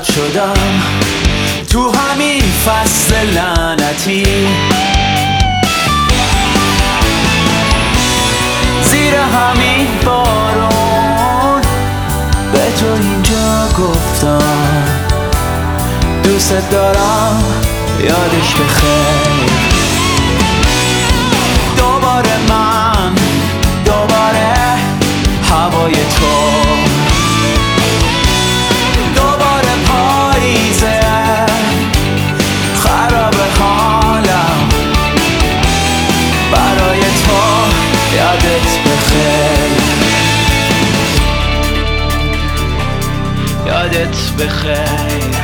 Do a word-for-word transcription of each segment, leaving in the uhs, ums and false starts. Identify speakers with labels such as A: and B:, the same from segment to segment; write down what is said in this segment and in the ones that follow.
A: شدم تو همین فصل لعنتی، زیر همین بارون به تو اینجا گفتم دوست دارم، یادش بخیر. دوباره من، دوباره هوای تو، دوباره پاییزه خراب حالم، برای تو یادت بخیر، یادت بخیر.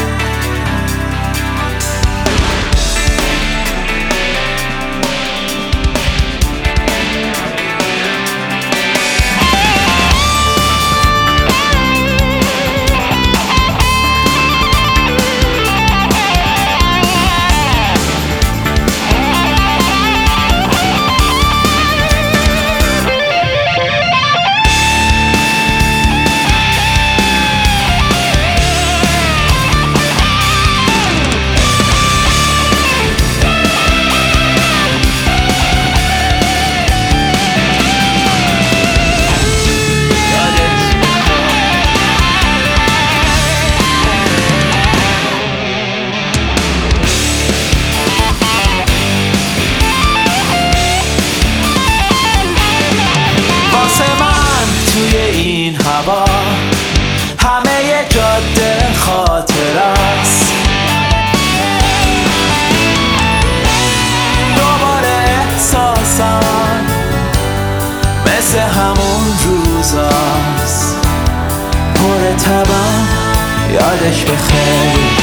A: هوا همه جاده خاطر است، دوباره احساسم مثل همون روزاست، پر تبم، یادش بخیر.